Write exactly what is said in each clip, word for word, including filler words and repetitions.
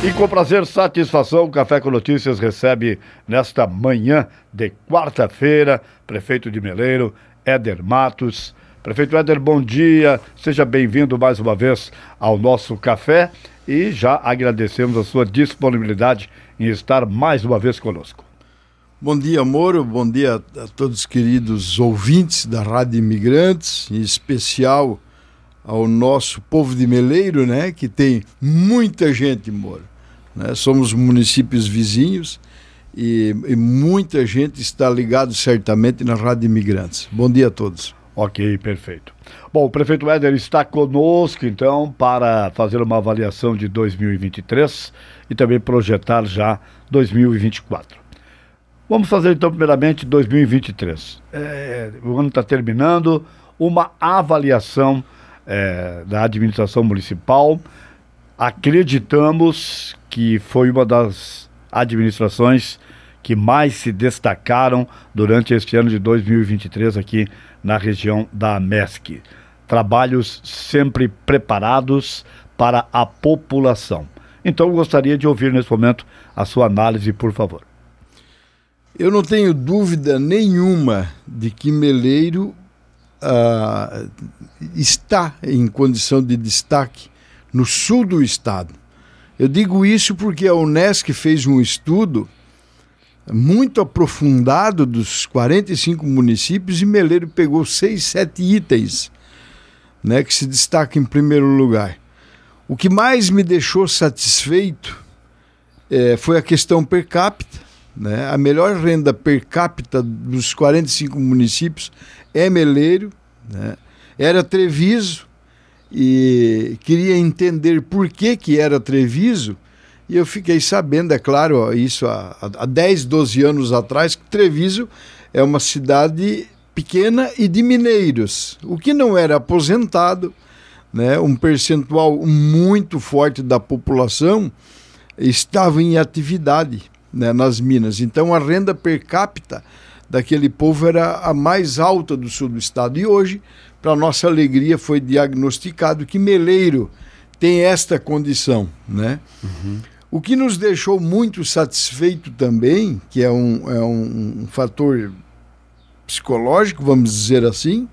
E com prazer, satisfação, o Café com Notícias recebe nesta manhã de quarta-feira, prefeito de Meleiro, Éder Matos. Prefeito Éder, bom dia, seja bem-vindo mais uma vez ao nosso café e já agradecemos a sua disponibilidade em estar mais uma vez conosco. Bom dia, Moro, bom dia a todos os queridos ouvintes da Rádio Imigrantes, em especial ao nosso povo de Meleiro, né, que tem muita gente, Moro. Né? Somos municípios vizinhos e, e muita gente está ligado certamente na Rádio Imigrantes. Bom dia a todos. Ok, perfeito. Bom, o prefeito Éder está conosco, então, para fazer uma avaliação de dois mil e vinte e três e também projetar já dois mil e vinte e quatro. Vamos fazer, então, primeiramente, dois mil e vinte e três. É, o ano está terminando, uma avaliação é, da administração municipal. Acreditamos que foi uma das administrações que mais se destacaram durante este ano de dois mil e vinte e três aqui na região da AMESC. Trabalhos sempre preparados para a população. Então, eu gostaria de ouvir nesse momento a sua análise, por favor. Eu não tenho dúvida nenhuma de que Meleiro ah, está em condição de destaque no sul do estado. Eu digo isso porque a Unesc fez um estudo muito aprofundado dos quarenta e cinco municípios e Meleiro pegou seis, sete itens, né, que se destacam em primeiro lugar. O que mais me deixou satisfeito é, foi a questão per capita, né? A melhor renda per capita dos quarenta e cinco municípios é Meleiro, né? Era Treviso, e queria entender por que que era Treviso, e eu fiquei sabendo, é claro, isso há, há dez, doze anos atrás, que Treviso é uma cidade pequena e de mineiros, o que não era aposentado, né? Um percentual muito forte da população estava em atividade, né, nas minas. Então a renda per capita daquele povo era a mais alta do sul do estado. E hoje, para nossa alegria, foi diagnosticado que Meleiro tem esta condição, né? Uhum. O que nos deixou muito satisfeito também, que é um, é um, um fator psicológico, vamos dizer assim,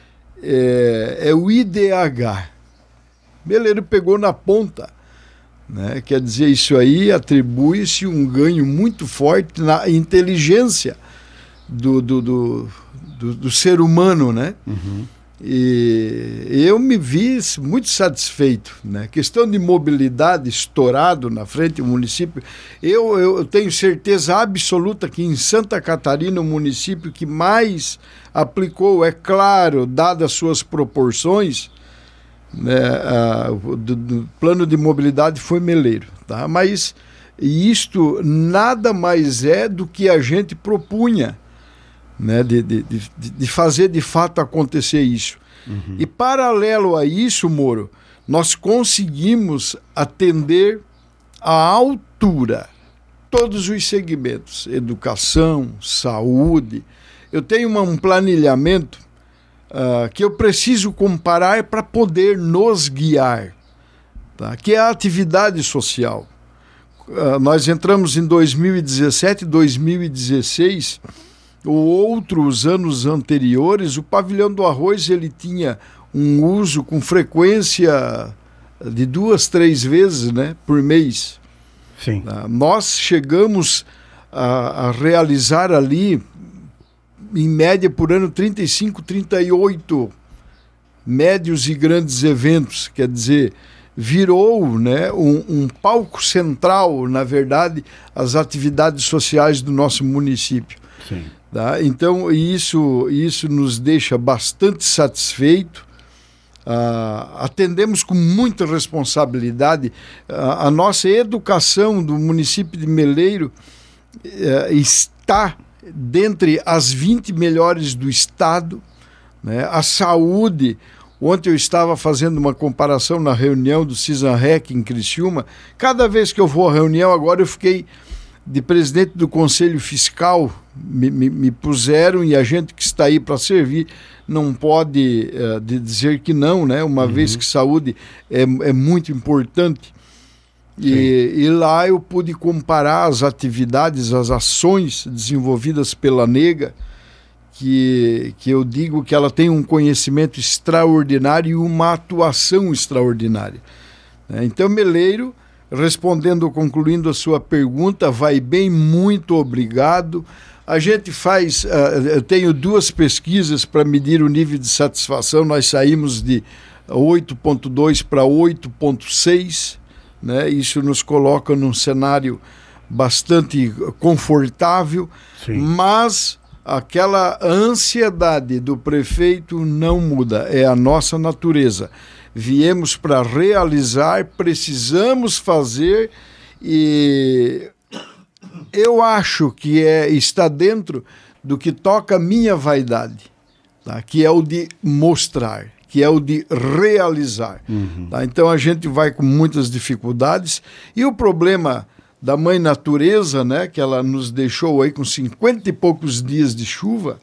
é, é o I D H. Meleiro pegou na ponta. Né? Quer dizer, isso aí atribui-se um ganho muito forte na inteligência do, do, do, do, do ser humano, né? Uhum. E eu me vi muito satisfeito, né? Questão de mobilidade estourado na frente do município. Eu, eu tenho certeza absoluta que em Santa Catarina, o município que mais aplicou, é claro, dadas as suas proporções, né, a, do, do plano de mobilidade foi Meleiro, tá? Mas isto nada mais é do que a gente propunha, né, de, de, de, de fazer de fato acontecer isso. Uhum. E paralelo a isso, Moro, nós conseguimos atender à altura todos os segmentos, educação, saúde. Eu tenho uma, um planilhamento Uh, que eu preciso comparar para poder nos guiar, tá? Que é a atividade social. Uh, nós entramos em dois mil e dezessete, dois mil e dezesseis, ou outros anos anteriores, o pavilhão do arroz ele tinha um uso com frequência de duas, três vezes, né, por mês. Sim. Uh, nós chegamos a, a realizar ali, em média por ano, trinta e cinco, trinta e oito médios e grandes eventos. Quer dizer, virou, né, um, um palco central, na verdade, as atividades sociais do nosso município. Sim. Tá? Então, isso, isso nos deixa bastante satisfeito. Uh, atendemos com muita responsabilidade. Uh, a nossa educação do município de Meleiro uh, está dentre as vinte melhores do estado, né? A saúde, ontem eu estava fazendo uma comparação na reunião do CISANREC em Criciúma. Cada vez que eu vou à reunião, agora eu fiquei de presidente do Conselho Fiscal, me, me, me puseram, e a gente que está aí para servir não pode uh, de dizer que não, né? Uma uhum. vez que saúde é, é muito importante. E, e lá eu pude comparar as atividades, as ações desenvolvidas pela Nega, que, que eu digo que ela tem um conhecimento extraordinário e uma atuação extraordinária. Então, Meleiro, respondendo, concluindo a sua pergunta, vai bem, muito obrigado. A gente faz, uh, eu tenho duas pesquisas para medir o nível de satisfação, nós saímos de oito ponto dois para oito ponto seis, né? Isso nos coloca num cenário bastante confortável, sim, mas aquela ansiedade do prefeito não muda, é a nossa natureza. Viemos para realizar, precisamos fazer, e eu acho que é, está dentro do que toca a minha vaidade, tá? Que é o de mostrar, que é o de realizar. Uhum. Tá? Então a gente vai com muitas dificuldades, e o problema da mãe natureza, né, que ela nos deixou aí com cinquenta e poucos dias de chuva,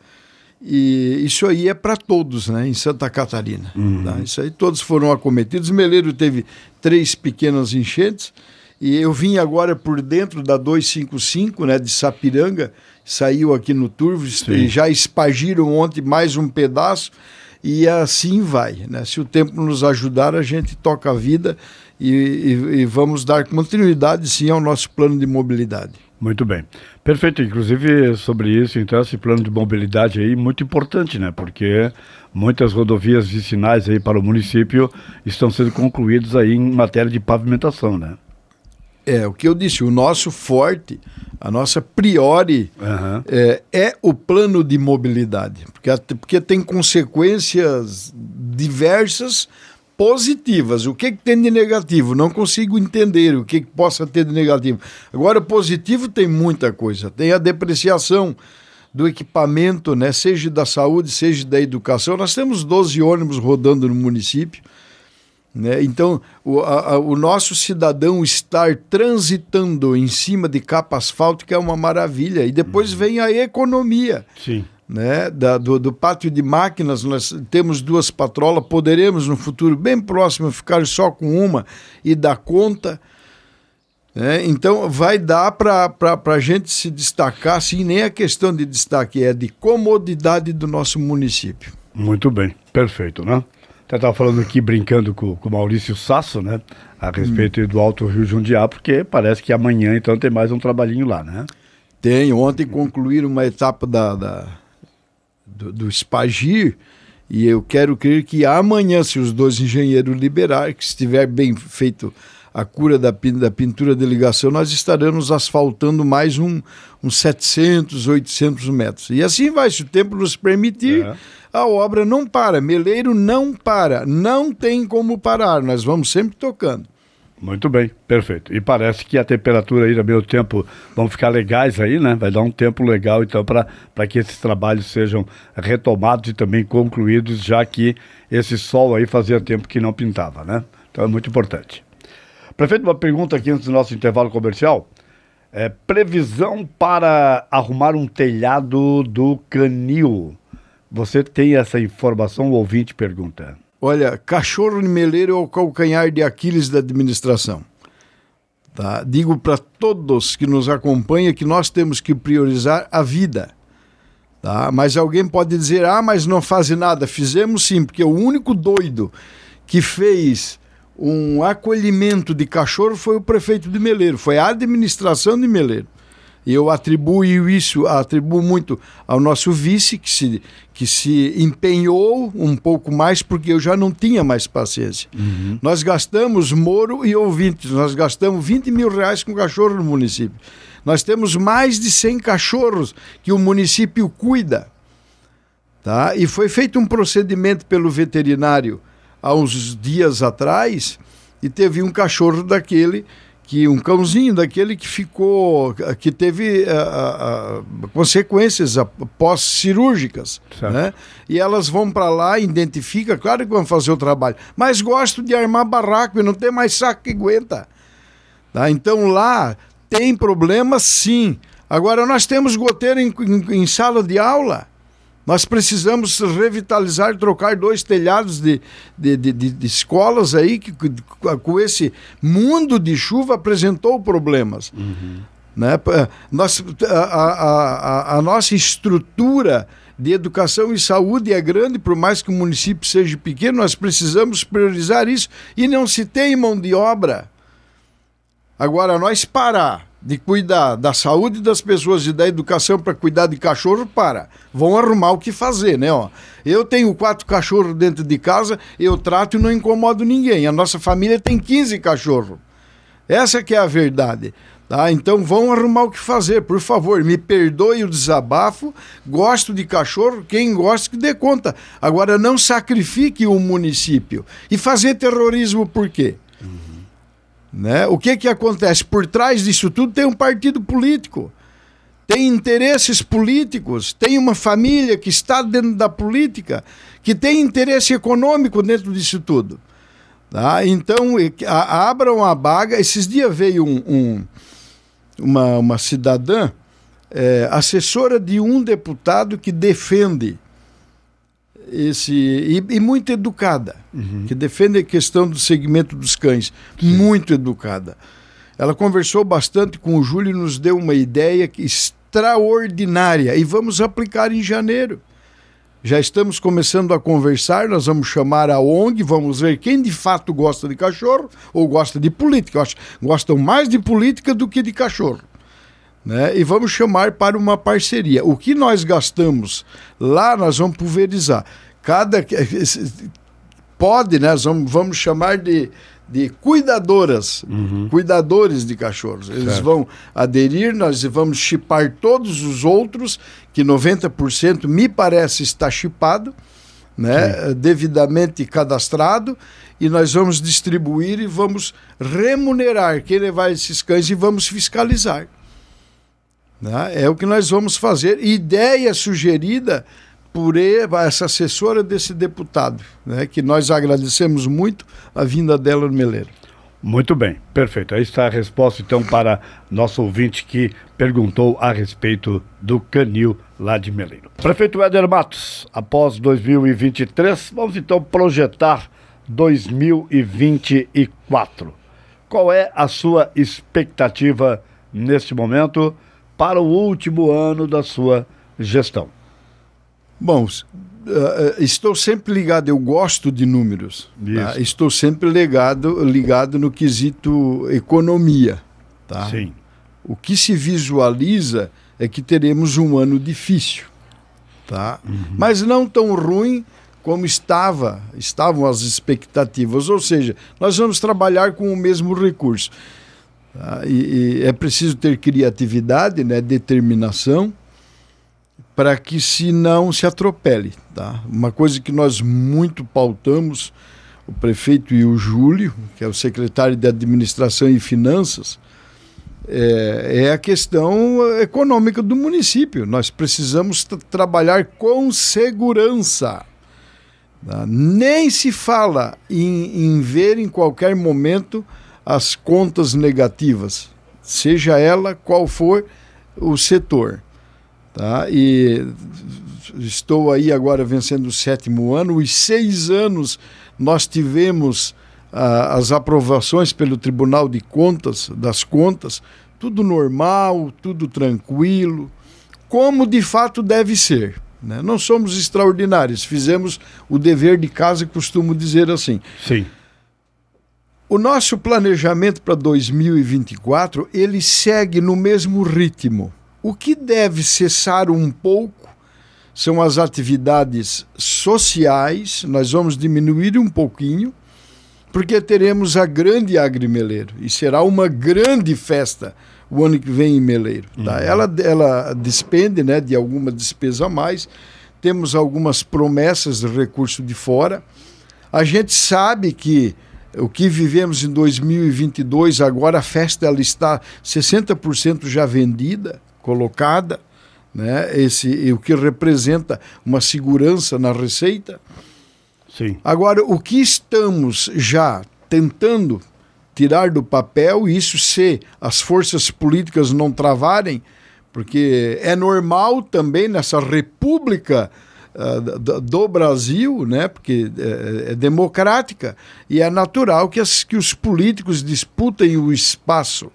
e isso aí é para todos, né, em Santa Catarina. Uhum. Tá? Isso aí todos foram acometidos. Meleiro teve três pequenas enchentes, e eu vim agora por dentro da duzentos e cinquenta e cinco, né, de Sapiranga, saiu aqui no Turvo, e já espagiram ontem mais um pedaço, e assim vai, né? Se o tempo nos ajudar, a gente toca a vida e, e, e vamos dar continuidade, sim, ao nosso plano de mobilidade. Muito bem. Perfeito. Inclusive, sobre isso, então, esse plano de mobilidade aí, muito importante, né? Porque muitas rodovias vicinais aí para o município estão sendo concluídas aí em matéria de pavimentação, né? É, o que eu disse, o nosso forte, a nossa priori, uhum, é, é o plano de mobilidade, porque, porque tem consequências diversas positivas. O que, que tem de negativo? Não consigo entender o que, que possa ter de negativo. Agora, positivo tem muita coisa. Tem a depreciação do equipamento, né? Seja da saúde, seja da educação. Nós temos doze ônibus rodando no município, né? Então, o, a, o nosso cidadão estar transitando em cima de capa asfáltica é uma maravilha. E depois vem a economia. Sim. Né? Da, do, do pátio de máquinas, nós temos duas patrolas, poderemos no futuro bem próximo ficar só com uma e dar conta. Né? Então, vai dar para a gente se destacar, assim, nem a questão de destaque, é de comodidade do nosso município. Muito bem, perfeito, né? Até estava falando aqui, brincando com o Maurício Sasso, né? A respeito hum. do Alto Rio Jundiá, porque parece que amanhã, então, tem mais um trabalhinho lá, né? Tem. Ontem concluíram uma etapa da, da, do, do Espagir, e eu quero crer que amanhã, se os dois engenheiros liberarem, que estiver bem feito a cura da, da pintura de ligação, nós estaremos asfaltando mais um, uns setecentos, oitocentos metros. E assim vai, se o tempo nos permitir... É. A obra não para, Meleiro não para, não tem como parar, nós vamos sempre tocando. Muito bem, perfeito. E parece que a temperatura aí, no meio tempo, vão ficar legais aí, né? Vai dar um tempo legal, então, para que esses trabalhos sejam retomados e também concluídos, já que esse sol aí fazia tempo que não pintava, né? Então é muito importante. Prefeito, uma pergunta aqui antes do nosso intervalo comercial. É, previsão para arrumar um telhado do Canil. Você tem essa informação? O ouvinte pergunta. Olha, cachorro de Meleiro é o calcanhar de Aquiles da administração. Tá? Digo para todos que nos acompanham que nós temos que priorizar a vida. Tá? Mas alguém pode dizer, ah, mas não faz nada. Fizemos sim, porque o único doido que fez um acolhimento de cachorro foi o prefeito de Meleiro, foi a administração de Meleiro. E eu atribuo isso, atribuo muito ao nosso vice, que se, que se empenhou um pouco mais, porque eu já não tinha mais paciência. Uhum. Nós gastamos, Moro e ouvintes, nós gastamos vinte mil reais com cachorro no município. Nós temos mais de cem cachorros que o município cuida. Tá? E foi feito um procedimento pelo veterinário há uns dias atrás, e teve um cachorro daquele... que um cãozinho daquele que ficou, que teve uh, uh, consequências pós-cirúrgicas, né? E elas vão para lá, identifica, claro que vão fazer o trabalho, mas gosto de armar barraco e não tem mais saco que aguenta. Tá? Então lá tem problema sim. Agora nós temos goteiro em, em, em sala de aula, Nós precisamos revitalizar, trocar dois telhados de, de, de, de, de escolas aí que com esse mundo de chuva apresentou problemas. Uhum. Né? Nós, a, a, a, a nossa estrutura de educação e saúde é grande, por mais que o município seja pequeno, nós precisamos priorizar isso e não se tem mão de obra. Agora, nós parar de cuidar da saúde das pessoas e da educação para cuidar de cachorro, para. Vão arrumar o que fazer, né? Ó, eu tenho quatro cachorros dentro de casa, eu trato e não incomodo ninguém. A nossa família tem quinze cachorros. Essa que é a verdade. Tá? Então vão arrumar o que fazer, por favor. Me perdoe o desabafo. Gosto de cachorro, quem gosta que dê conta. Agora não sacrifique o município. E fazer terrorismo por quê? Né? O que que acontece? Por trás disso tudo tem um partido político, tem interesses políticos, tem uma família que está dentro da política, que tem interesse econômico dentro disso tudo. Tá? Então, a, abram a baga. Esses dias veio um, um, uma, uma cidadã, é, assessora de um deputado que defende esse e, e muito educada, uhum. que defende a questão do segmento dos cães, Sim. muito educada. Ela conversou bastante com o Júlio e nos deu uma ideia que, extraordinária, e vamos aplicar em janeiro. Já estamos começando a conversar, nós vamos chamar a O N G, vamos ver quem de fato gosta de cachorro ou gosta de política. Eu acho que gostam mais de política do que de cachorro. Né? E vamos chamar para uma parceria. O que nós gastamos lá, nós vamos pulverizar. Cada pode, né? Nós vamos, vamos chamar de, de cuidadoras, uhum. cuidadores de cachorros. Eles certo. Vão aderir, nós vamos chipar todos os outros, que noventa por cento me parece está chipado, né? Devidamente cadastrado, e nós vamos distribuir e vamos remunerar quem levar esses cães e vamos fiscalizar. É o que nós vamos fazer. Ideia sugerida por essa assessora desse deputado, né, que nós agradecemos muito a vinda dela no Meleiro. Muito bem, perfeito. Aí está a resposta então para nosso ouvinte que perguntou a respeito do canil lá de Meleiro. Prefeito Éder Matos, após dois mil e vinte e três, vamos então projetar dois mil e vinte e quatro. Qual é a sua expectativa neste momento para o último ano da sua gestão? Bom, uh, estou sempre ligado, eu gosto de números. Tá? Estou sempre ligado, ligado no quesito economia. Tá? Sim. O que se visualiza é que teremos um ano difícil. Tá? Uhum. Mas não tão ruim como estava, estavam as expectativas. Ou seja, nós vamos trabalhar com o mesmo recurso. Tá? E, e é preciso ter criatividade, né, determinação, para que se não se atropele. Tá? Uma coisa que nós muito pautamos, o prefeito e o Júlio, que é o secretário de Administração e Finanças, é, é a questão econômica do município. Nós precisamos tra- trabalhar com segurança. Tá? Nem se fala em, em ver em qualquer momento as contas negativas, seja ela qual for o setor. Tá? E estou aí agora vencendo o sétimo ano, os seis anos nós tivemos ah, as aprovações pelo Tribunal de Contas, das contas, tudo normal, tudo tranquilo, como de fato deve ser. Né? Não somos extraordinários, fizemos o dever de casa, costumo dizer assim. Sim. O nosso planejamento para dois mil e vinte e quatro, ele segue no mesmo ritmo. O que deve cessar um pouco são as atividades sociais, nós vamos diminuir um pouquinho, porque teremos a grande Agrimeleiro, e será uma grande festa o ano que vem em Meleiro. Tá? Uhum. Ela, ela despende, né, de alguma despesa a mais, temos algumas promessas de recurso de fora. A gente sabe que o que vivemos em dois mil e vinte e dois, agora a festa ela está sessenta por cento já vendida, colocada, né? Esse, o que representa uma segurança na receita. Sim. Agora, o que estamos já tentando tirar do papel, isso se as forças políticas não travarem, porque é normal também nessa república uh, do, do Brasil, né? Porque é, é democrática e é natural que, as, que os políticos disputem o espaço.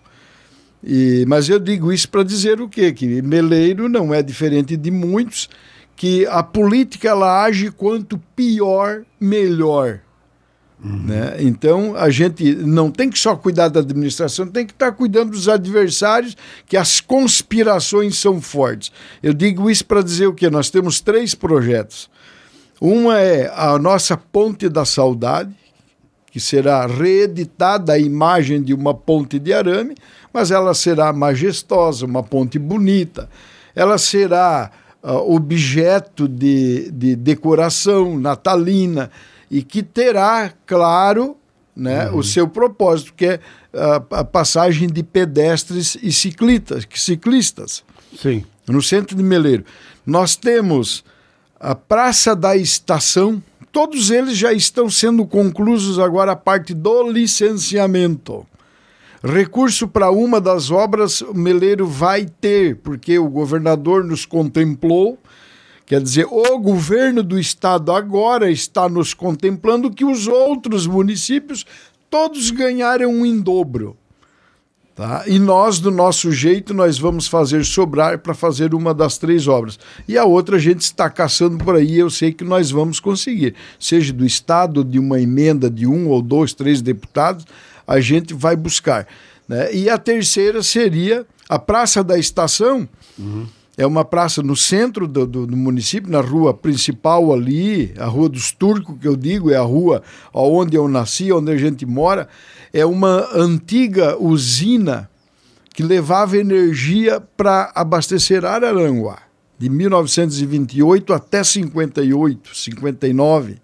E, mas eu digo isso para dizer o quê? Que Meleiro não é diferente de muitos, que a política ela age quanto pior, melhor. Uhum. Né? Então a gente não tem que só cuidar da administração, tem que estar cuidando dos adversários, que as conspirações são fortes. Eu digo isso para dizer o quê? Nós temos três projetos. Uma é a nossa Ponte da Saudade, que será reeditada a imagem de uma ponte de arame, mas ela será majestosa, uma ponte bonita. Ela será uh, objeto de, de decoração natalina e que terá, claro, né, uhum. o seu propósito, que é uh, a passagem de pedestres e ciclistas, ciclistas. Sim. No centro de Meleiro. Nós temos a Praça da Estação. Todos eles já estão sendo conclusos agora a parte do licenciamento. Recurso para uma das obras o Meleiro vai ter, porque o governador nos contemplou, quer dizer, o governo do estado agora está nos contemplando que os outros municípios todos ganharam em dobro. Tá? E nós, do nosso jeito, nós vamos fazer sobrar para fazer uma das três obras. E a outra a gente está caçando por aí, eu sei que nós vamos conseguir. Seja do Estado, de uma emenda de um ou dois, três deputados, a gente vai buscar. Né? E a terceira seria a Praça da Estação. Uhum. É uma praça no centro do, do, do município, na rua principal ali, a Rua dos Turcos, que eu digo, é a rua onde eu nasci, onde a gente mora. É uma antiga usina que levava energia para abastecer Araranguá, de mil novecentos e vinte e oito até cinquenta e oito, cinquenta e nove,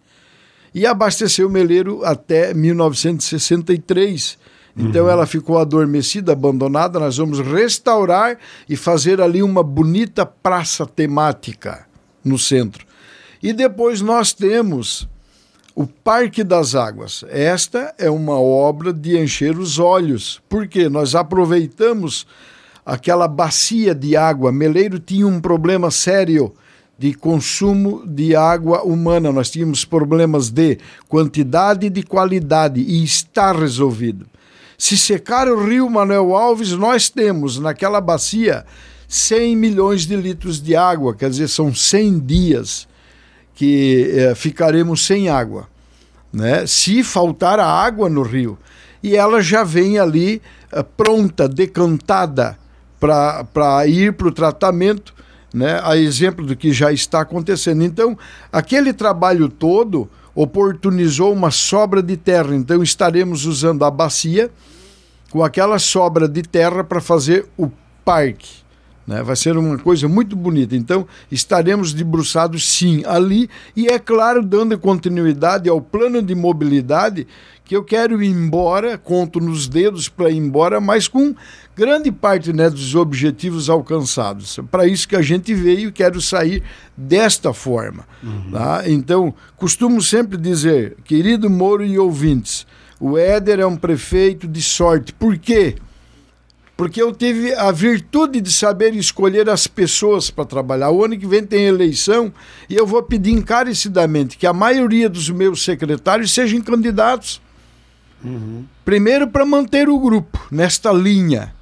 e abasteceu Meleiro até mil novecentos e sessenta e três. Então uhum. ela ficou adormecida, abandonada. Nós vamos restaurar e fazer ali uma bonita praça temática no centro. E depois nós temos o Parque das Águas. Esta é uma obra de encher os olhos, porque nós aproveitamos aquela bacia de água. Meleiro tinha um problema sério de consumo de água humana. Nós tínhamos problemas de quantidade e de qualidade e está resolvido. Se secar o rio Manuel Alves, nós temos naquela bacia cem milhões de litros de água, quer dizer, são cem dias que eh, ficaremos sem água, né? Se faltar a água no rio. E ela já vem ali eh, pronta, decantada para ir para o tratamento, né? A exemplo do que já está acontecendo. Então, aquele trabalho todo oportunizou uma sobra de terra, então estaremos usando a bacia com aquela sobra de terra para fazer o parque, né? Vai ser uma coisa muito bonita, então estaremos debruçados sim ali e é claro dando continuidade ao plano de mobilidade que eu quero ir embora, conto nos dedos para ir embora, mas com grande parte, né, dos objetivos alcançados. Para isso que a gente veio e quero sair desta forma. Uhum. Tá? Então, costumo sempre dizer, querido Moro e ouvintes, o Éder é um prefeito de sorte. Por quê? Porque eu tive a virtude de saber escolher as pessoas para trabalhar. O ano que vem tem eleição e eu vou pedir encarecidamente que a maioria dos meus secretários sejam candidatos. Uhum. Primeiro, para manter o grupo nesta linha,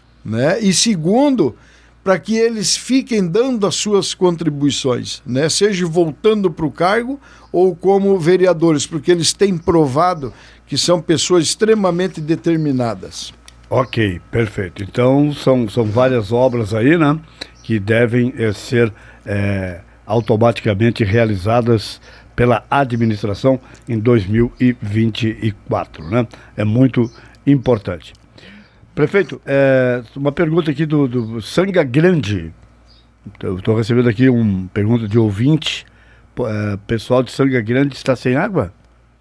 né? E segundo, para que eles fiquem dando as suas contribuições, né? Seja voltando para o cargo ou como vereadores, porque eles têm provado que são pessoas extremamente determinadas. Ok, perfeito. Então são, são várias obras aí, né, que devem é, ser é, automaticamente realizadas pela administração em dois mil e vinte e quatro, né? É muito importante. Prefeito, é, uma pergunta aqui do, do Sanga Grande. Eu estou recebendo aqui uma pergunta de ouvinte. É, pessoal de Sanga Grande está sem água?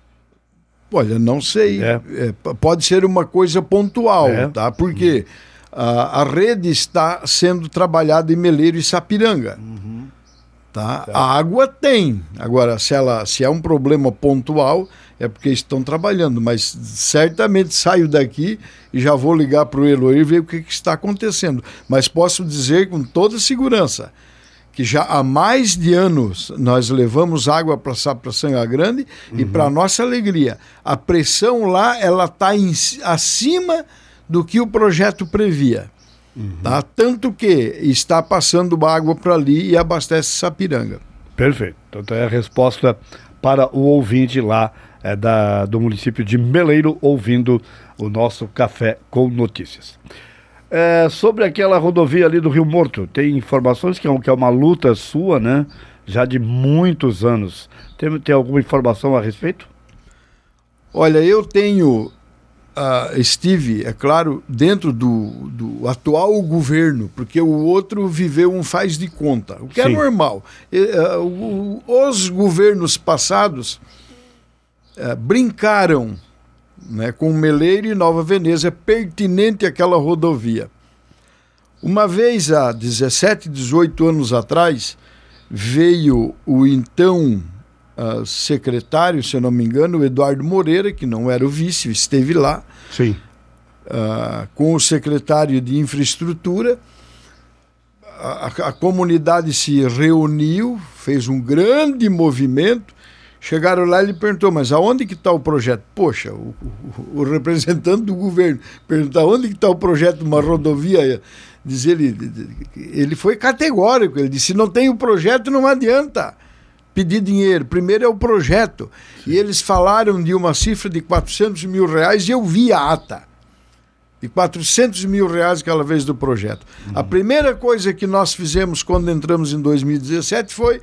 Olha, não sei. É. É, pode ser uma coisa pontual, é. tá? Porque uhum. a, a rede está sendo trabalhada em Meleiro e Sapiranga. Uhum. Tá? Tá. A água tem. Agora, se, ela, se é um problema pontual, é porque estão trabalhando. Mas certamente saio daqui e já vou ligar para o Eloy e ver o que, que está acontecendo. Mas posso dizer com toda segurança que já há mais de anos nós levamos água para Sapiraçanga Grande, uhum. e para nossa alegria, a pressão lá ela está acima do que o projeto previa. Uhum. Tá? Tanto que está passando água para ali e abastece Sapiranga. Perfeito. Então é a resposta para o ouvinte lá é, da, do município de Meleiro, ouvindo o nosso Café com Notícias. É, sobre aquela rodovia ali do Rio Morto, tem informações que é, que é uma luta sua, né? Já de muitos anos. Tem, tem alguma informação a respeito? Olha, eu tenho, uh, estive, é claro, dentro do, do atual governo, porque o outro viveu um faz de conta, o que Sim. é normal. E, uh, o, os governos passados uh, brincaram, né, com Meleiro e Nova Veneza, pertinente àquela rodovia. Uma vez, há dezessete, dezoito anos atrás, veio o então uh, secretário, se eu não me engano, o Eduardo Moreira, que não era o vice, esteve lá, Sim. Uh, com o secretário de Infraestrutura. A, a comunidade se reuniu, fez um grande movimento. Chegaram lá e ele perguntou, mas aonde que está o projeto? Poxa, o, o, o representante do governo perguntou, aonde que está o projeto de uma rodovia? Diz ele, ele foi categórico, ele disse, se não tem o projeto não adianta pedir dinheiro, primeiro é o projeto. Sim. E eles falaram de uma cifra de quatrocentos mil reais e eu vi a ata de quatrocentos mil reais aquela vez do projeto. Uhum. A primeira coisa que nós fizemos quando entramos em dois mil e dezessete foi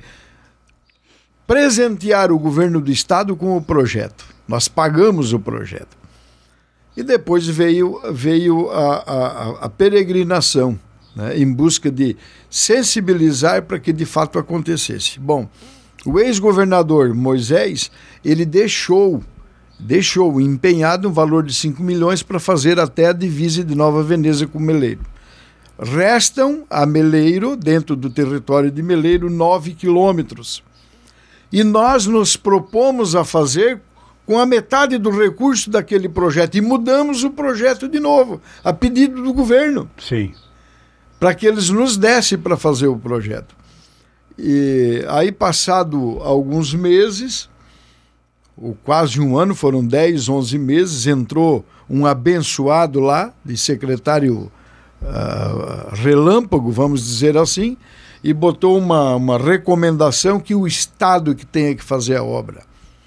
presentear o governo do estado com o projeto. Nós pagamos o projeto. E depois veio, veio a, a, a peregrinação, né, em busca de sensibilizar para que de fato acontecesse. Bom, o ex-governador Moisés, ele deixou, deixou empenhado um valor de cinco milhões para fazer até a divisa de Nova Veneza com Meleiro. Restam a Meleiro, dentro do território de Meleiro, nove quilômetros. E nós nos propomos a fazer com a metade do recurso daquele projeto. E mudamos o projeto de novo, a pedido do governo. Sim. Para que eles nos dessem para fazer o projeto. E aí, passado alguns meses, ou quase um ano, foram dez, onze meses, entrou um abençoado lá, de secretário uh, relâmpago, vamos dizer assim, e botou uma, uma recomendação que o Estado que tenha que fazer a obra.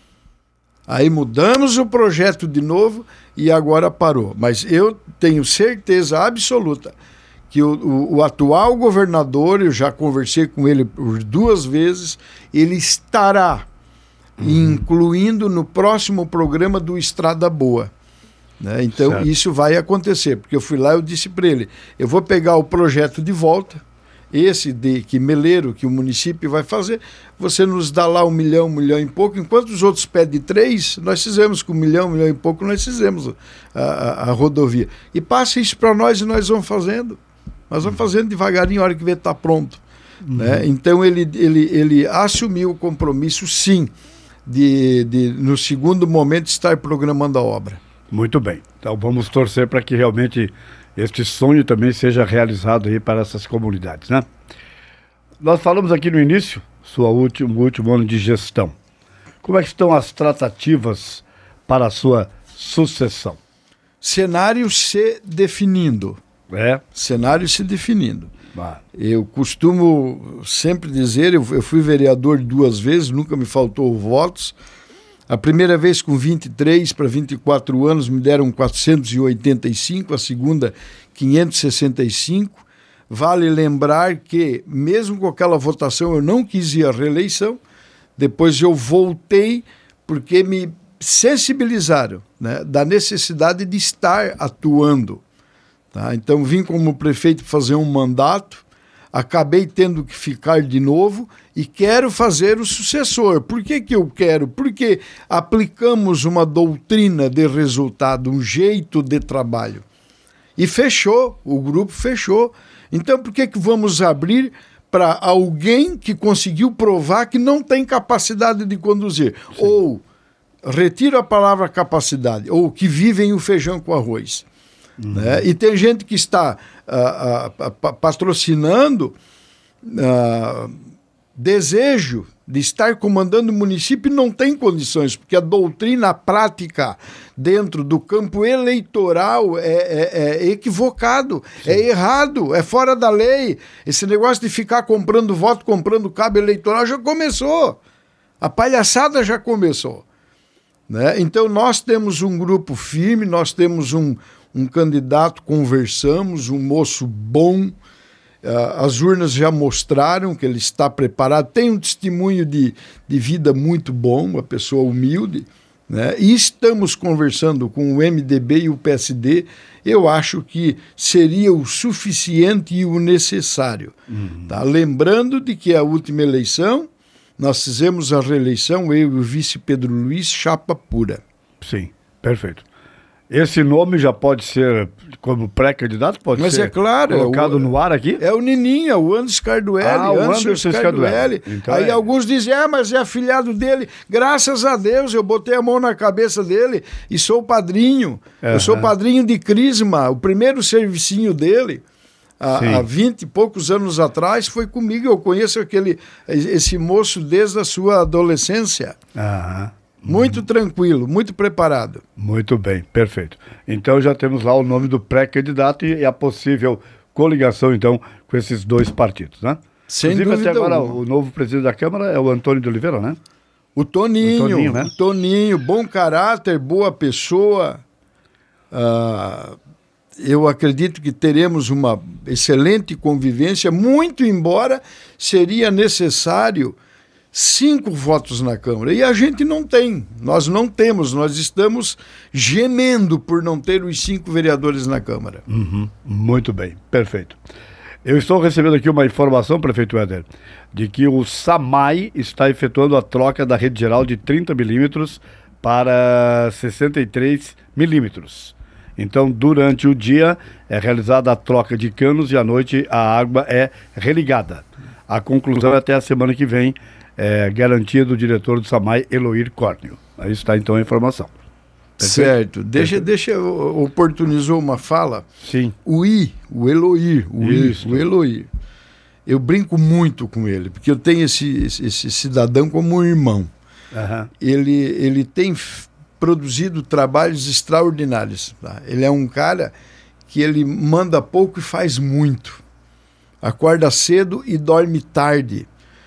Aí mudamos o projeto de novo e agora parou. Mas eu tenho certeza absoluta que o, o, o atual governador, eu já conversei com ele por duas vezes, ele estará uhum. incluindo no próximo programa do Estrada Boa. Né? Então certo. Isso vai acontecer, porque eu fui lá e eu disse para ele, eu vou pegar o projeto de volta, esse de que Meleiro, que o município vai fazer, você nos dá lá um milhão, um milhão e pouco, enquanto os outros pedem três, nós fizemos com um milhão, um milhão e pouco, nós fizemos a, a, a rodovia. E passa isso para nós e nós vamos fazendo. Nós vamos fazendo devagarinho, a hora que vê está pronto. Uhum. Né? Então ele, ele, ele assumiu o compromisso, sim, de, de no segundo momento estar programando a obra. Muito bem. Então vamos torcer para que realmente este sonho também seja realizado aí para essas comunidades, né? Nós falamos aqui no início, sua último, último ano de gestão. Como é que estão as tratativas para a sua sucessão? Cenário se definindo. É? Cenário se definindo. Ah. Eu costumo sempre dizer, eu, eu fui vereador duas vezes, nunca me faltou votos. A primeira vez com vinte e três para vinte e quatro anos me deram quatrocentos e oitenta e cinco, a segunda quinhentos e sessenta e cinco. Vale lembrar que, mesmo com aquela votação, eu não quis ir à reeleição. Depois eu voltei porque me sensibilizaram, né, da necessidade de estar atuando. Tá? Então vim como prefeito fazer um mandato, acabei tendo que ficar de novo e quero fazer o sucessor. Por que que eu quero? Porque aplicamos uma doutrina de resultado, um jeito de trabalho. E fechou, o grupo fechou. Então por que que vamos abrir para alguém que conseguiu provar que não tem capacidade de conduzir? Sim. Ou, retiro a palavra capacidade, ou que vivem o feijão com arroz. Uhum. Né? E tem gente que está uh, uh, uh, patrocinando uh, desejo de estar comandando o município, não tem condições, porque a doutrina, a prática dentro do campo eleitoral é, é, é equivocado, Sim. é errado, é fora da lei. Esse negócio de ficar comprando voto, comprando cabo eleitoral já começou. A palhaçada já começou. Né? Então nós temos um grupo firme, nós temos um, um candidato, conversamos, um moço bom. Uh, as urnas já mostraram que ele está preparado, tem um testemunho de, de vida muito bom, uma pessoa humilde, né? E estamos conversando com o M D B e o P S D. Eu acho que seria o suficiente e o necessário. Uhum. Tá? Lembrando de que a última eleição, nós fizemos a reeleição, eu e o vice Pedro Luiz, chapa pura. Sim, perfeito. Esse nome já pode ser como pré-candidato? Pode Mas ser é claro, colocado é o, no ar aqui? É o Nininha, o Anderson Scarduelli. Ah, o Anderson Anderson Scarduelli. Então Aí é. alguns dizem, ah, mas é afilhado dele. Graças a Deus, eu botei a mão na cabeça dele e sou padrinho. Uhum. Eu sou padrinho de Crisma, o primeiro servicinho dele. Há vinte e poucos anos atrás foi comigo. Eu conheço aquele, esse moço desde a sua adolescência. Aham. Muito tranquilo, muito preparado. Muito bem, perfeito. Então já temos lá o nome do pré-candidato e a possível coligação, então, com esses dois partidos, né? Sem Inclusive, dúvida até agora, alguma. o novo presidente da Câmara é o Antônio de Oliveira, né? O Toninho, o Toninho, né? o Toninho, bom caráter, boa pessoa. Ah, eu acredito que teremos uma excelente convivência, muito embora seria necessário cinco votos na Câmara. E a gente não tem, nós não temos, nós estamos gemendo por não ter os cinco vereadores na Câmara. Uhum. Muito bem, perfeito. Eu estou recebendo aqui uma informação, prefeito Éder, de que o SAMAI está efetuando a troca da rede geral de trinta milímetros para sessenta e três milímetros. Então, durante o dia é realizada a troca de canos e à noite a água é religada. A conclusão é até a semana que vem, é garantia do diretor do SAMAI, Eloir Córneo. Aí está então a informação. Perfeito? Certo. Deixa, deixa, oportunizou uma fala. Sim. O I, o Eloir, o, I, o Eloir. Eu brinco muito com ele, porque eu tenho esse, esse, esse cidadão como um irmão. Uhum. Ele, ele tem produzido trabalhos extraordinários. Tá? Ele é um cara que ele manda pouco e faz muito. Acorda cedo e dorme tarde.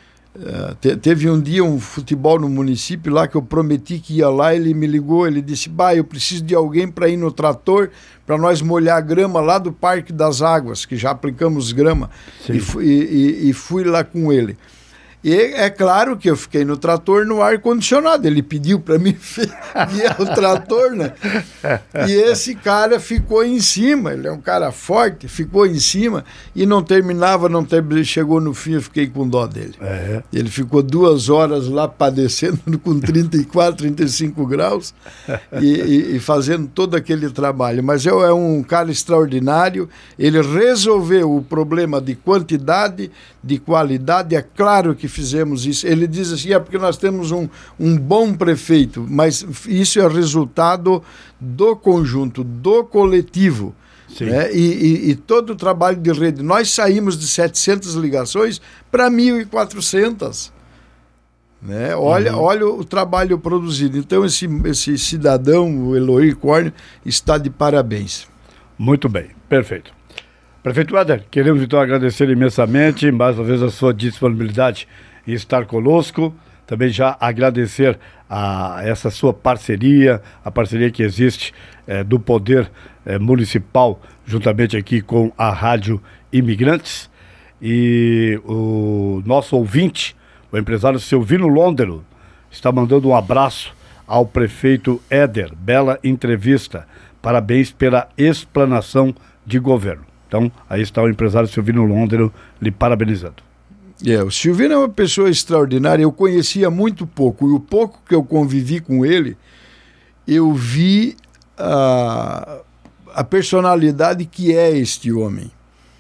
Uh, te, teve um dia um futebol no município lá que eu prometi que ia lá, ele me ligou, ele disse, bah, eu preciso de alguém para ir no trator para nós molhar a grama lá do Parque das Águas, que já aplicamos grama, e fui, e, e fui lá com ele. E é claro que eu fiquei no trator no ar-condicionado. Ele pediu para mim guiar o trator, né? E esse cara ficou em cima. Ele é um cara forte, ficou em cima e não terminava, não terminava. Chegou no fim, eu fiquei com dó dele. É. Ele ficou duas horas lá padecendo com trinta e quatro, trinta e cinco graus e, e, e fazendo todo aquele trabalho. Mas eu, é um cara extraordinário. Ele resolveu o problema de quantidade, de qualidade. É claro que fizemos isso. Ele diz assim, é porque nós temos um, um bom prefeito, mas isso é resultado do conjunto, do coletivo. Né? E, e, e todo o trabalho de rede. Nós saímos de setecentas ligações para mil e quatrocentas. Né? Olha, uhum. olha o trabalho produzido. Então esse, esse cidadão, o Eloir Córneo, está de parabéns. Muito bem, perfeito. Prefeito Éder, queremos então agradecer imensamente, mais uma vez, a sua disponibilidade em estar conosco. Também já agradecer a essa sua parceria, a parceria que existe é, do Poder é, Municipal, juntamente aqui com a Rádio Imigrantes. E o nosso ouvinte, o empresário Silvino Londero, está mandando um abraço ao prefeito Éder. Bela entrevista. Parabéns pela explanação de governo. Então, aí está o empresário Silvino Londero lhe parabenizando. É, o Silvino é uma pessoa extraordinária. Eu conhecia muito pouco. E o pouco que eu convivi com ele, eu vi a, a personalidade que é este homem.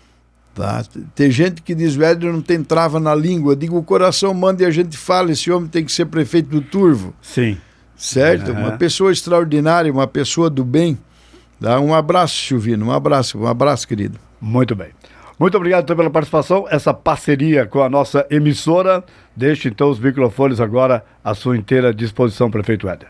Tá? Tem gente que diz, o Éder não tem trava na língua. Eu digo, o coração manda e a gente fala, esse homem tem que ser prefeito do Turvo. Sim. Certo? Uhum. Uma pessoa extraordinária, uma pessoa do bem. Dá um abraço, Silvino, um abraço, um abraço, querido. Muito bem. Muito obrigado então pela participação, essa parceria com a nossa emissora. Deixe então os microfones agora à sua inteira disposição, prefeito Éder.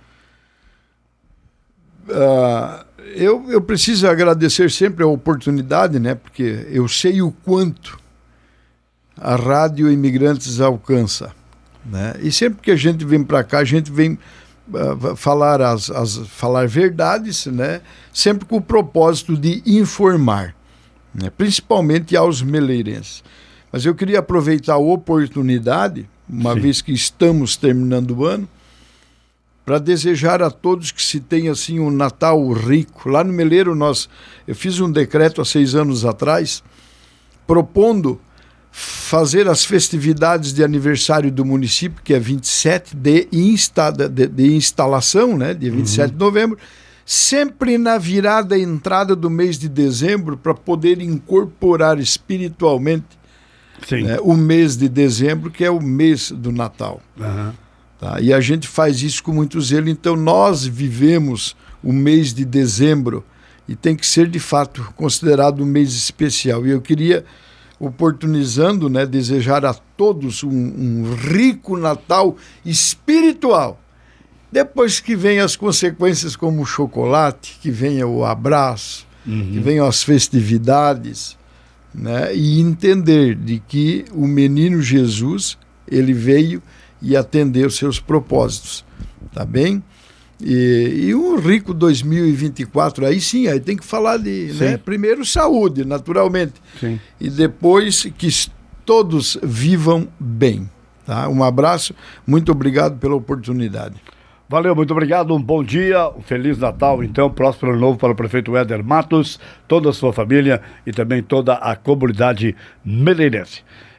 Uh, eu, eu preciso agradecer sempre a oportunidade, né? Porque eu sei o quanto a Rádio Imigrantes alcança, né? E sempre que a gente vem para cá, a gente vem uh, falar, as, as, falar verdades, né? Sempre com o propósito de informar, né? Principalmente aos meleirenses. Mas eu queria aproveitar a oportunidade, uma Sim. vez que estamos terminando o ano, para desejar a todos que se tenha assim um Natal rico. Lá no Meleiro, nós, eu fiz um decreto há seis anos atrás, propondo fazer as festividades de aniversário do município, que é vinte e sete de, insta, de, de instalação, né, dia vinte e sete uhum. de novembro, sempre na virada e entrada do mês de dezembro, para poder incorporar espiritualmente né, o mês de dezembro, que é o mês do Natal. Uhum. Tá? E a gente faz isso com muito zelo, então nós vivemos o mês de dezembro e tem que ser de fato considerado um mês especial. E eu queria, oportunizando, né, desejar a todos um, um rico Natal espiritual. Depois que venham as consequências como o chocolate, que venha o abraço, uhum. que venham as festividades, né, e entender de que o menino Jesus, ele veio e atender os seus propósitos, tá bem? E, e um rico dois mil e vinte e quatro, aí sim, aí tem que falar de, né, primeiro saúde, naturalmente, sim. e depois que todos vivam bem, tá? Um abraço, muito obrigado pela oportunidade. Valeu, muito obrigado, um bom dia, um Feliz Natal, então, próspero ano novo para o prefeito Éder Matos, toda a sua família e também toda a comunidade meleirense.